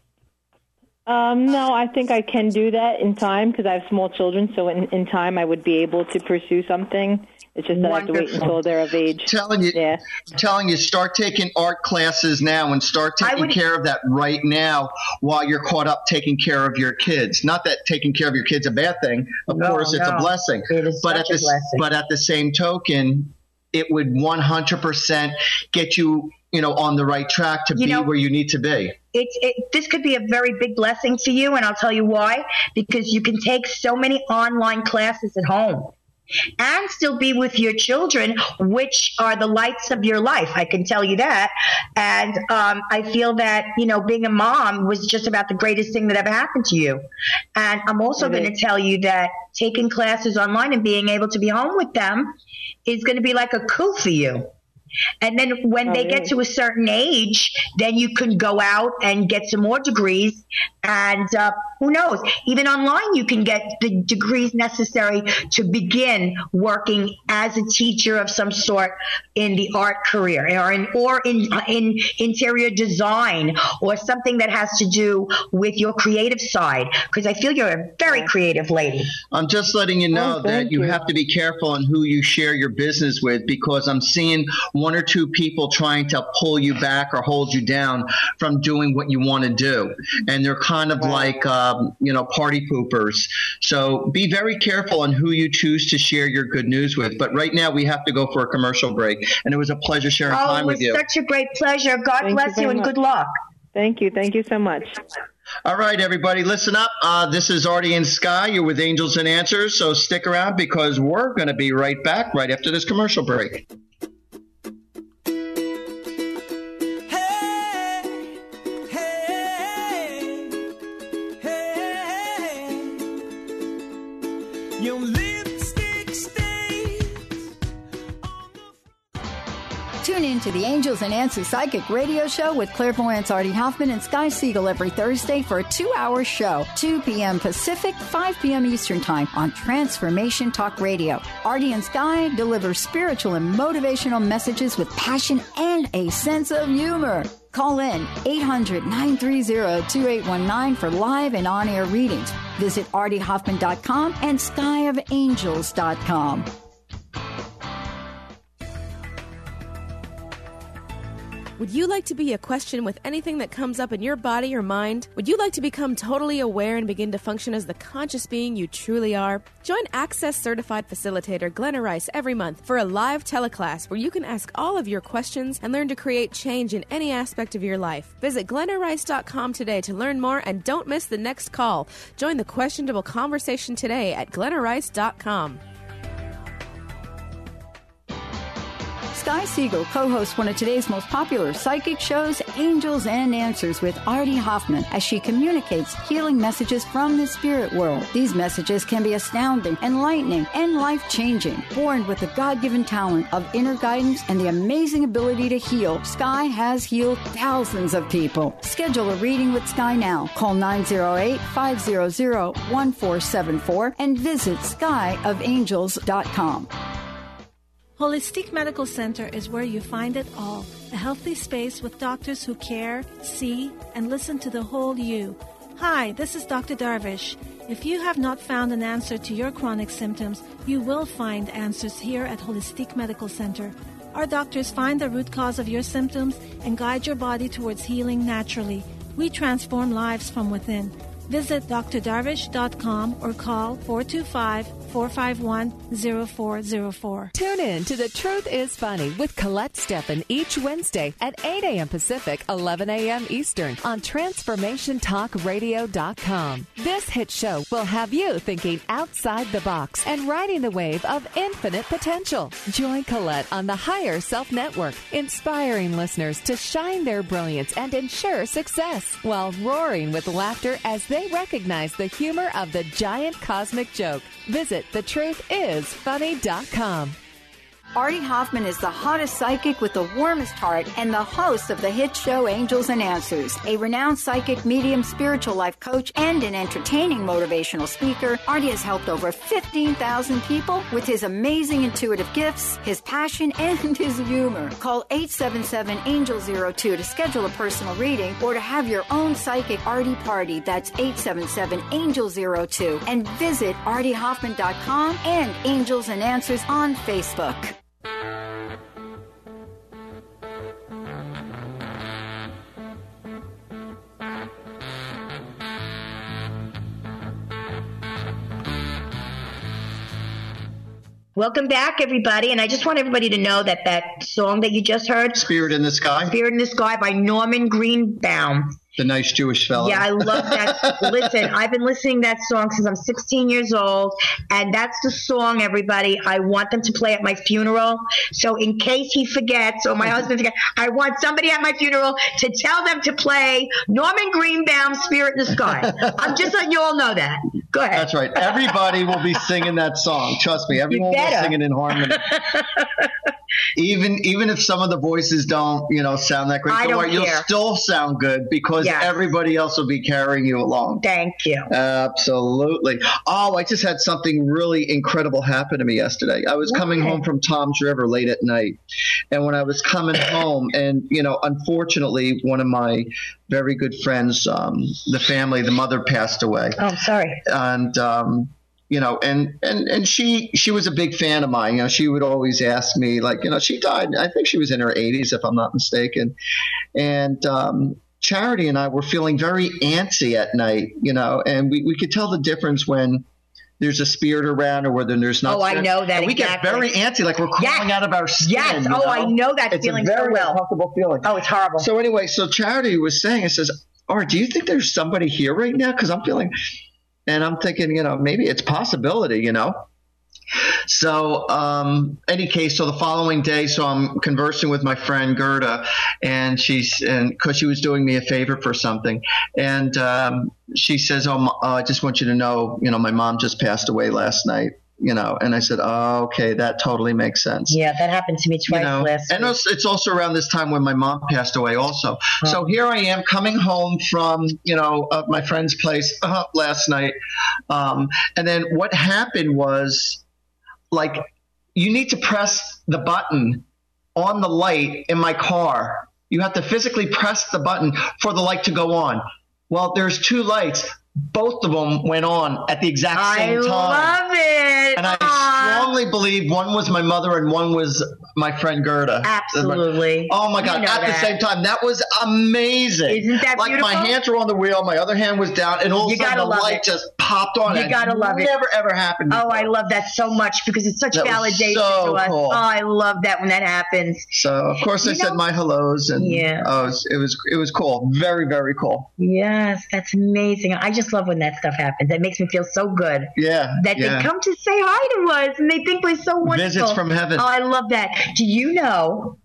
No, I think I can do that in time because I have small children. So in time, I would be able to pursue something. It's just that I have to wait until they're of age. I'm telling you, start taking art classes now and start taking care of that right now while you're caught up taking care of your kids. Not that taking care of your kids is a bad thing. Of course, it's a blessing. It is such a blessing. But at the same token, it would 100% get you, on the right track to be where you need to be. This could be a very big blessing for you, and I'll tell you why. Because you can take so many online classes at home and still be with your children, which are the lights of your life. I can tell you that. And I feel that, being a mom was just about the greatest thing that ever happened to you. And I'm also going to tell you that taking classes online and being able to be home with them is going to be like a coup for you. And then when they get to a certain age, then you can go out and get some more degrees. And who knows? Even online, you can get the degrees necessary to begin working as a teacher of some sort in the art career or in interior design or something that has to do with your creative side. Because I feel you're a very creative lady. I'm just letting you know that you have to be careful on who you share your business with, because I'm seeing one or two people trying to pull you back or hold you down from doing what you want to do. And they're kind of like, party poopers. So be very careful on who you choose to share your good news with. But right now we have to go for a commercial break. And it was a pleasure sharing time with you. It was such a great pleasure. God bless you and good luck. Thank you. Thank you so much. All right, everybody, listen up. This is Artie and Sky. You're with Angels and Answers. So stick around because we're going to be right back right after this commercial break. Tune in to the Angels and Answers Psychic Radio Show with clairvoyants Artie Hoffman and Sky Siegel every Thursday for a 2-hour show, 2 p.m. Pacific, 5 p.m. Eastern Time on Transformation Talk Radio. Artie and Sky deliver spiritual and motivational messages with passion and a sense of humor. Call in 800-930-2819 for live and on-air readings. Visit artiehoffman.com and skyofangels.com. Would you like to be a question with anything that comes up in your body or mind? Would you like to become totally aware and begin to function as the conscious being you truly are? Join Access Certified Facilitator Glenna Rice every month for a live teleclass where you can ask all of your questions and learn to create change in any aspect of your life. Visit glennarice.com today to learn more and don't miss the next call. Join the questionable conversation today at glennarice.com. Sky Siegel co-hosts one of today's most popular psychic shows, Angels and Answers with Artie Hoffman, as she communicates healing messages from the spirit world. These messages can be astounding, enlightening, and life-changing. Born with the God-given talent of inner guidance and the amazing ability to heal, Sky has healed thousands of people. Schedule a reading with Sky now. Call 908-500-1474 and visit skyofangels.com. Holistic Medical Center is where you find it all. A healthy space with doctors who care, see, and listen to the whole you. Hi, this is Dr. Darvish. If you have not found an answer to your chronic symptoms, you will find answers here at Holistic Medical Center. Our doctors find the root cause of your symptoms and guide your body towards healing naturally. We transform lives from within. Visit drdarvish.com or call 425-451-0404. Tune in to The Truth is Funny with Colette Steffen each Wednesday at 8 a.m. Pacific, 11 a.m. Eastern on TransformationTalkRadio.com. This hit show will have you thinking outside the box and riding the wave of infinite potential. Join Colette on the Higher Self Network, inspiring listeners to shine their brilliance and ensure success while roaring with laughter as they recognize the humor of the giant cosmic joke. Visit thetruthisfunny.com. Artie Hoffman is the hottest psychic with the warmest heart and the host of the hit show Angels and Answers. A renowned psychic, medium, spiritual life coach, and an entertaining motivational speaker, Artie has helped over 15,000 people with his amazing intuitive gifts, his passion, and his humor. Call 877-ANGEL-02 to schedule a personal reading or to have your own psychic Artie party. That's 877-ANGEL-02. And visit ArtieHoffman.com and Angels and Answers on Facebook. Welcome back, everybody. And I just want everybody to know that that song that you just heard, Spirit in the Sky? Spirit in the Sky by Norman Greenbaum. The nice Jewish fellow. Yeah, I love that. Listen, I've been listening to that song since I'm 16 years old, and that's the song, everybody, I want them to play at my funeral. So in case he forgets or my husband forgets, I want somebody at my funeral to tell them to play Norman Greenbaum's Spirit in the Sky. I'm just letting you all know that. Go ahead. That's right. Everybody will be singing that song. Trust me. Everyone will be singing in harmony. Even if some of the voices don't, sound that great, you'll still sound good because everybody else will be carrying you along. Thank you. Absolutely. Oh, I just had something really incredible happen to me yesterday. I was coming home from Tom's River late at night, and when I was coming home, and unfortunately, one of my very good friends, the mother passed away. Oh, I'm sorry. And and she was a big fan of mine. She would always ask me, she died, I think she was in her 80s, if I'm not mistaken. And Charity and I were feeling very antsy at night, and we could tell the difference when there's a spirit around or whether there's not. Oh, I know that. And we get very antsy, like we're crawling out of our skin. Yes. Oh, I know that feeling so well. It's a very uncomfortable feeling. Oh, it's horrible. So anyway, Charity was saying, it says, Art, do you think there's somebody here right now? Because I'm feeling... And I'm thinking, maybe it's a possibility, So, any case, so the following day, so I'm conversing with my friend Gerda, and because she was doing me a favor for something, and she says, I just want you to know, my mom just passed away last night. And I said, oh, okay, that totally makes sense. Yeah, that happened to me twice last week. And it's also around this time when my mom passed away also. Oh. So here I am coming home from, my friend's place last night. And then what happened was, you need to press the button on the light in my car. You have to physically press the button for the light to go on. Well, there's two lights. Both of them went on at the exact same time. I love it. And I strongly believe one was my mother and one was my friend Gerda. Absolutely. Oh, my God. At the same time. That was amazing. Isn't that beautiful? My hands were on the wheel. My other hand was down. And all of a sudden the light just popped on. You got to love it. Never, ever happened before. Oh, I love that so much because it's such validation to us. Cool. Oh, I love that when that happens. So, of course, I said my hellos. And it was cool. Very, very cool. Yes, that's amazing. I just love when that stuff happens. It makes me feel so good. Yeah. That they come to say hi to us and they think we're so wonderful. Visits from heaven. Oh, I love that. Do you know,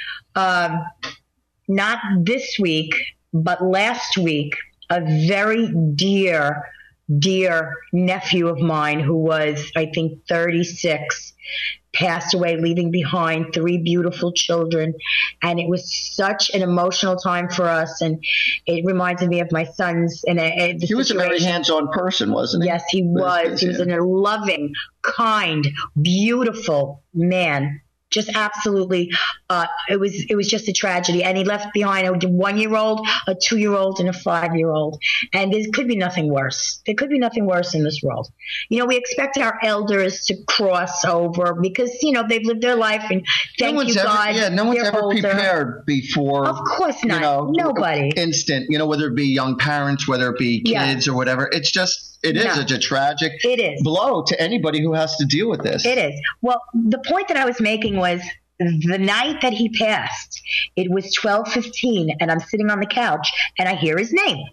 not this week, but last week, a very dear nephew of mine who was, I think, 36, passed away, leaving behind 3 beautiful children. And it was such an emotional time for us. And it reminded me of my sons. And he was a very hands-on person, wasn't he? Yes, he was. He was a loving, kind, beautiful man. Just absolutely, it was just a tragedy. And he left behind a 1-year-old, a 2-year-old, and a 5-year-old. And there could be nothing worse. There could be nothing worse in this world. You know, we expect our elders to cross over because, you know, they've lived their life, and thank you, God. Yeah, no one's ever older. Prepared before. Of course not. You know, nobody. Instant, you know, whether it be young parents, whether it be kids or whatever. It's just, it is a tragic blow to anybody who has to deal with this. It is. Well, the point that I was making was the night that he passed, it was 12:15, and I'm sitting on the couch, and I hear his name.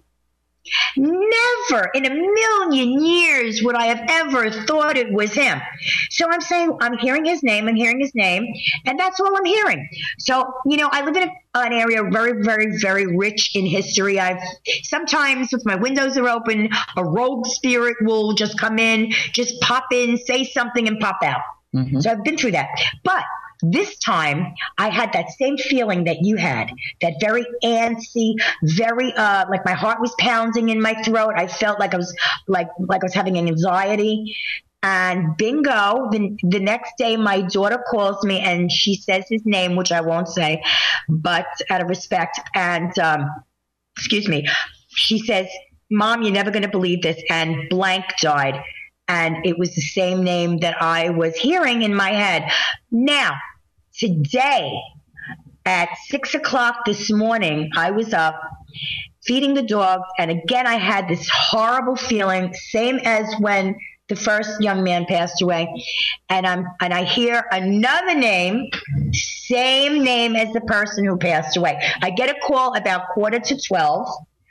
Never in a million years would I have ever thought it was him. So I'm saying, I'm hearing his name, and that's all I'm hearing. So, you know, I live in an area very, very, very rich in history. I've sometimes, if my windows are open, a rogue spirit will just come in, just pop in, say something, and pop out. Mm-hmm. So I've been through that. But this time, I had that same feeling that you had, that very antsy, very like my heart was pounding in my throat. I felt like I was like I was having anxiety. And bingo, the next day, my daughter calls me and she says his name, which I won't say, but out of respect. And excuse me, she says, "Mom, you're never going to believe this." And blank died. And it was the same name that I was hearing in my head. Now, today at 6 o'clock this morning, I was up feeding the dogs. And again, I had this horrible feeling, same as when the first young man passed away. And I hear another name, same name as the person who passed away. I get a call about 11:45,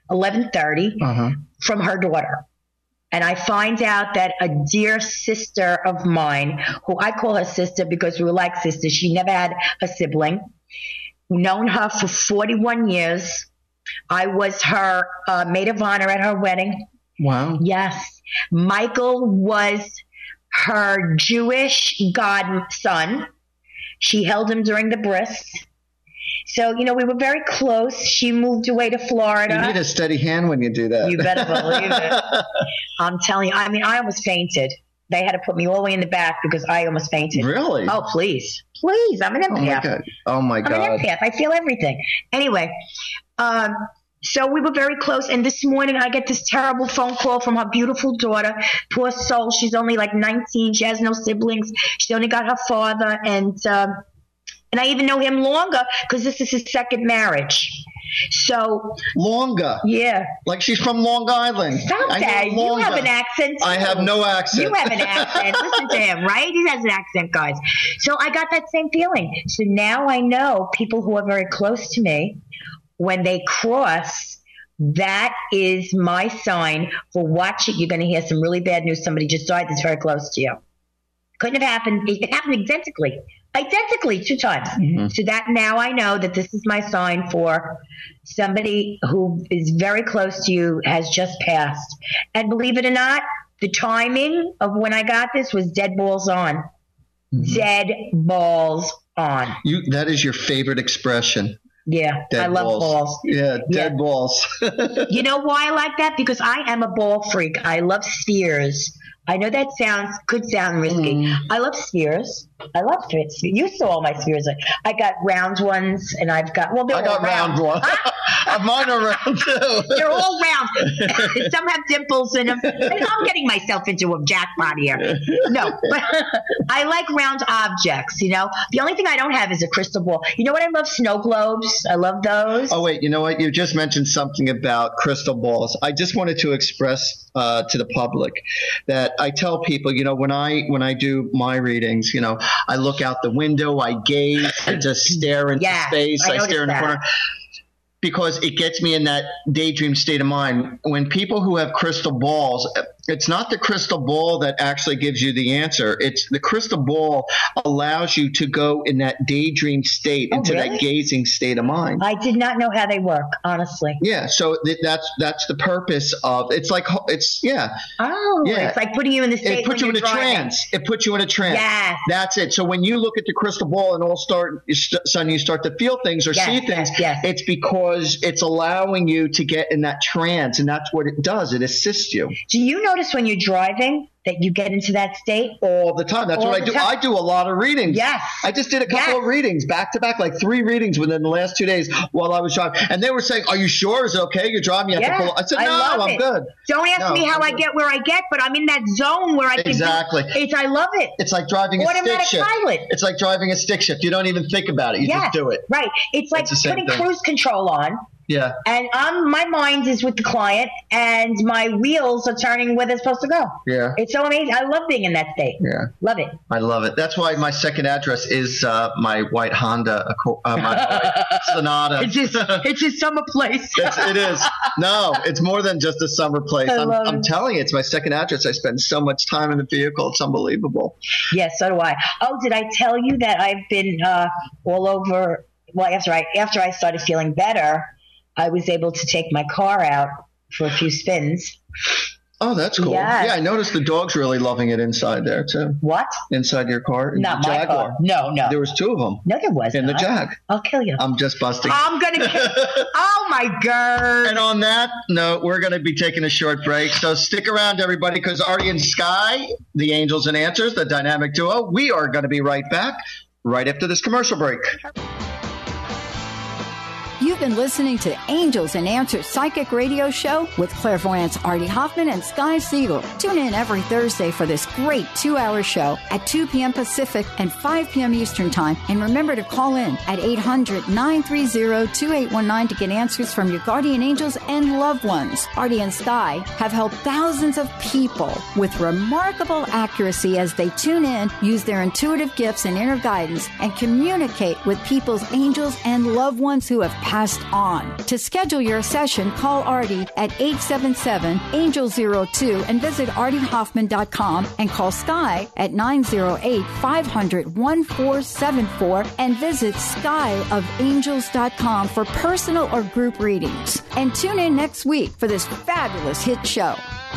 11:30 from her daughter. And I find out that a dear sister of mine, who I call her sister because we were like sisters, she never had a sibling, known her for 41 years. I was her maid of honor at her wedding. Wow. Yes. Michael was her Jewish godson. She held him during the bris. So, you know, we were very close. She moved away to Florida. You need a steady hand when you do that. You better believe it. I'm telling you. I mean, I almost fainted. They had to put me all the way in the back because I almost fainted. Really? Oh, please. Please. I'm an empath. Oh, my God. I'm an empath. I feel everything. Anyway, so we were very close. And this morning I get this terrible phone call from her beautiful daughter. Poor soul. She's only like 19. She has no siblings. She only got her father. And I even know him longer because this is his second marriage. So longer. Yeah. Like she's from Long Island. Stop that. You have an accent too. I have no accent. You have an accent. Listen to him, right? He has an accent, guys. So I got that same feeling. So now I know people who are very close to me, when they cross, that is my sign for watch it. You're going to hear some really bad news. Somebody just died that's very close to you. Couldn't have happened. It happened identically 2 times. Mm-hmm. So that now I know that this is my sign for somebody who is very close to you has just passed. And believe it or not, the timing of when I got this was dead balls on. Mm-hmm. Dead balls on. That is your favorite expression. Yeah, I love balls. Yeah, dead balls. You know why I like that? Because I am a ball freak. I love spheres. I know that could sound risky. I love spheres. I love spheres. You saw all my spheres. I got round ones, and I've got I got round ones. Mine are round too. They're all round. Some have dimples in them. And I'm getting myself into a jackpot here. No, but I like round objects. You know, the only thing I don't have is a crystal ball. You know what? I love snow globes. I love those. Oh wait, you know what? You just mentioned something about crystal balls. I just wanted to express to the public that I tell people, you know, when I do my readings, you know, I look out the window, I gaze, I just stare into space, I stare in the corner. Because it gets me in that daydream state of mind. When people who have crystal balls, it's not the crystal ball that actually gives you the answer. It's the crystal ball allows you to go in that daydream state, into that gazing state of mind. I did not know how they work, honestly. Yeah, so that's the purpose of it's like Oh, yeah. It's like putting you in the state. It puts you in a trance. It puts you in a trance. Yes. That's it. So when you look at the crystal ball and suddenly you start to feel things or see things, it's because it's allowing you to get in that trance, and that's what it does. It assists you. Do you notice notice when you're driving that you get into that state? All the time. That's what I do. I do a lot of readings. Yes. I just did a couple of readings back to back, like 3 readings within the last 2 days while I was driving. And they were saying, are you sure? Is it okay? You're driving? You have to pull. I said, no, I'm good. Don't ask me how I get where I get, but I'm in that zone where I can Exactly. I love it. It's like driving a stick shift. Pilot. It's like driving a stick shift. You don't even think about it. You just do it. Right. It's like putting cruise control on. Yeah. And my mind is with the client, and my wheels are turning where they're supposed to go. Yeah. It's so amazing. I love being in that state. Yeah. Love it. I love it. That's why my second address is my white Honda, my white Sonata. It's just summer place. It is. No, it's more than just a summer place. I'm telling you, it's my second address. I spend so much time in the vehicle. It's unbelievable. Yes, so do I. Oh, did I tell you that I've been all over? Well, after I started feeling better, I was able to take my car out for a few spins. Oh, that's cool. Yes. Yeah, I noticed the dog's really loving it inside there, too. What? Inside your car? Not my car. No. There was 2 of them. No, there wasn't. In the Jag. I'll kill you. I'm just busting. I'm going to kill Oh, my God. And on that note, we're going to be taking a short break. So stick around, everybody, because Artie and Sky, the Angels and Answers, the dynamic duo, we are going to be right back right after this commercial break. You've been listening to Angels and Answers Psychic Radio Show with clairvoyants Artie Hoffman and Sky Siegel. Tune in every Thursday for this great 2-hour show at 2 p.m. Pacific and 5 p.m. Eastern Time. And remember to call in at 800-930-2819 to get answers from your guardian angels and loved ones. Artie and Sky have helped thousands of people with remarkable accuracy as they tune in, use their intuitive gifts and inner guidance, and communicate with people's angels and loved ones who have passed on. To schedule your session, call Artie at 877-ANGEL-02 and visit artiehoffman.com and call Sky at 908-500-1474 and visit skyofangels.com for personal or group readings. And tune in next week for this fabulous hit show.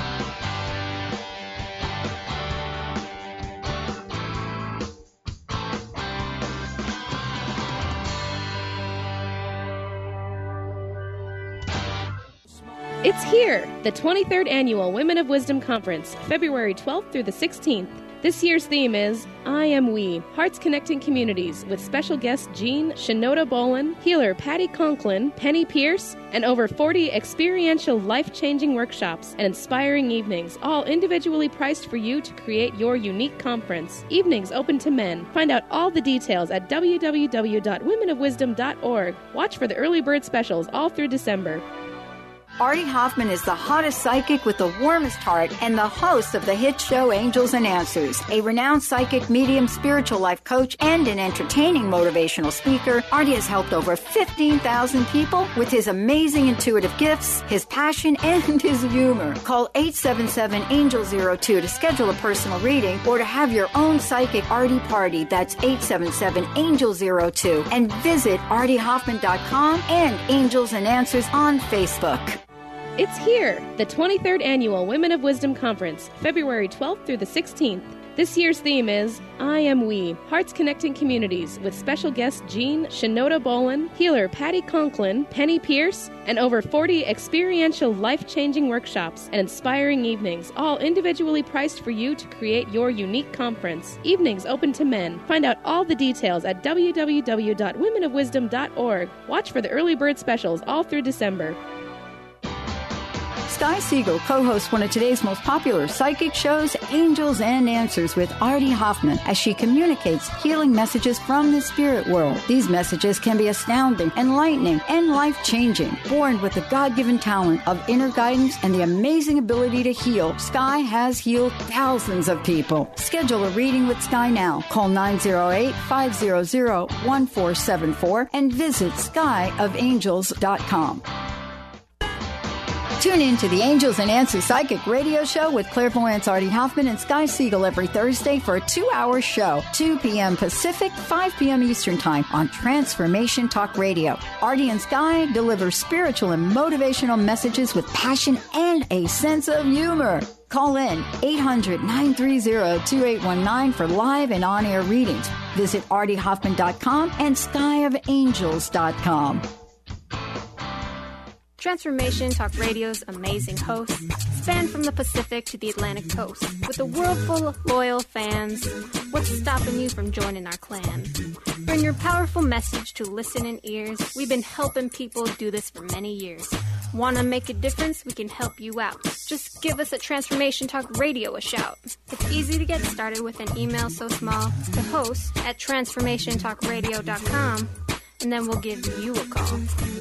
It's here, the 23rd Annual Women of Wisdom Conference, February 12th through the 16th. This year's theme is I Am We, Hearts Connecting Communities, with special guests Jean Shinoda Bolin, healer Patty Conklin, Penny Pierce, and over 40 experiential life-changing workshops and inspiring evenings, all individually priced for you to create your unique conference. Evenings open to men. Find out all the details at www.womenofwisdom.org. Watch for the early bird specials all through December. Artie Hoffman is the hottest psychic with the warmest heart and the host of the hit show Angels and Answers. A renowned psychic, medium, spiritual life coach, and an entertaining motivational speaker, Artie has helped over 15,000 people with his amazing intuitive gifts, his passion, and his humor. Call 877-ANGEL-02 to schedule a personal reading or to have your own psychic Artie party. That's 877-ANGEL-02. And visit artiehoffman.com and Angels and Answers on Facebook. It's here, the 23rd Annual Women of Wisdom Conference, February 12th through the 16th. This year's theme is I Am We, Hearts Connecting Communities, with special guests Jean Shinoda Bolin, healer Patty Conklin, Penny Pierce, and over 40 experiential life-changing workshops and inspiring evenings, all individually priced for you to create your unique conference. Evenings open to men. Find out all the details at www.womenofwisdom.org. Watch for the early bird specials all through December. Sky Siegel co-hosts one of today's most popular psychic shows, Angels and Answers, with Artie Hoffman, as she communicates healing messages from the spirit world. These messages can be astounding, enlightening, and life-changing. Born with the God-given talent of inner guidance and the amazing ability to heal, Sky has healed thousands of people. Schedule a reading with Sky now. Call 908-500-1474 and visit skyofangels.com. Tune in to the Angels and Answers Psychic Radio Show with clairvoyants Artie Hoffman and Sky Siegel every Thursday for a 2-hour show, 2 p.m. Pacific, 5 p.m. Eastern Time on Transformation Talk Radio. Artie and Sky deliver spiritual and motivational messages with passion and a sense of humor. Call in 800-930-2819 for live and on-air readings. Visit artiehoffman.com and skyofangels.com. Transformation Talk Radio's amazing hosts span from the Pacific to the Atlantic coast. With a world full of loyal fans, what's stopping you from joining our clan? Bring your powerful message to listening ears. We've been helping people do this for many years. Want to make a difference? We can help you out. Just give us at Transformation Talk Radio a shout. It's easy to get started with an email so small to host at transformationtalkradio.com, and then we'll give you a call.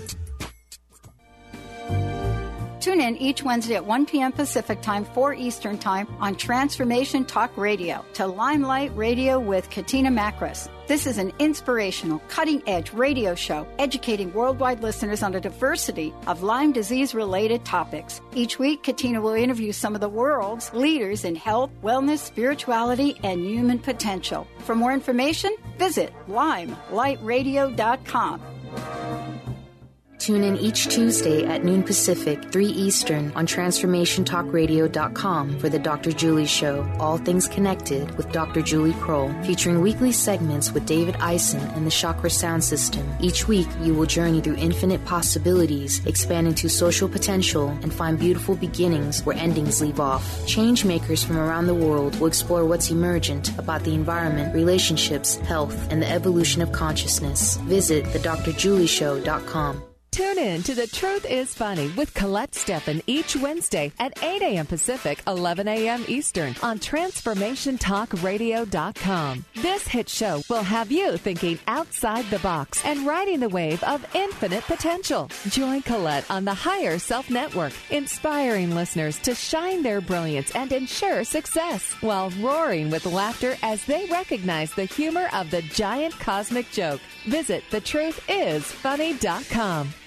Tune in each Wednesday at 1 p.m. Pacific Time, 4 Eastern Time on Transformation Talk Radio to Limelight Radio with Katina Makris. This is an inspirational, cutting-edge radio show educating worldwide listeners on a diversity of Lyme disease-related topics. Each week, Katina will interview some of the world's leaders in health, wellness, spirituality, and human potential. For more information, visit limelightradio.com. Tune in each Tuesday at noon Pacific, 3 Eastern on TransformationTalkRadio.com for the Dr. Julie Show, All Things Connected with Dr. Julie Kroll, featuring weekly segments with David Eisen and the Chakra Sound System. Each week, you will journey through infinite possibilities, expand into social potential, and find beautiful beginnings where endings leave off. Change makers from around the world will explore what's emergent about the environment, relationships, health, and the evolution of consciousness. Visit thedrjulieshow.com. Tune in to The Truth is Funny with Colette Steffen each Wednesday at 8 a.m. Pacific, 11 a.m. Eastern on TransformationTalkRadio.com. This hit show will have you thinking outside the box and riding the wave of infinite potential. Join Colette on the Higher Self Network, inspiring listeners to shine their brilliance and ensure success while roaring with laughter as they recognize the humor of the giant cosmic joke. Visit TheTruthIsFunny.com.